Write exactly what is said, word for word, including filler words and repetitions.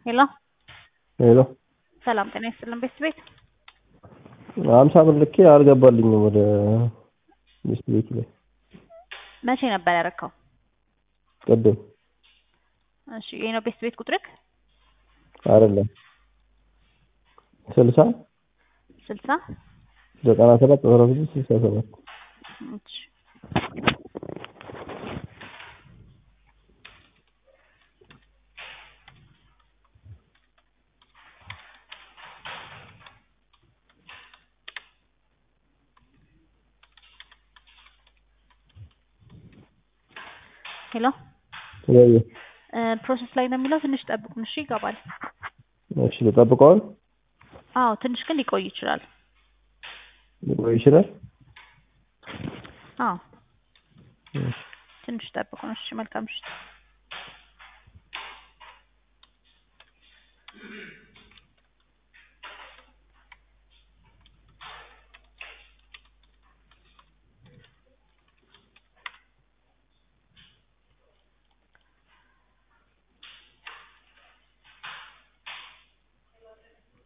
ሄሎ ሄሎ ሰላም ጤና ይስጥልን ቤት ቤት አምሳ ብር ልኬ አልገባልኝም ወደ ሚስት ቤት ላይ መቼ ነበር ያረከው? ቅድም። እሺ ይሄ ነው ቤት ቤት ቁጥርክ? አይደለም ስልሳ ስልሳ ዘጠና ሰባት አስራ ስድስት ስልሳ ሰባት እሺ ሄሎ ወይ ፕሮሰስ ላይ ነው የሚለው ትንሽ ጠብቁን እሺ ይገባል። እሺ ልጠብቀው? አዎ ትንሽ ግን ሊቆይ ይችላል። ሊቆይ ይችላል? አዎ ትንሽ ጠብቁን እሺ መልካም እሺ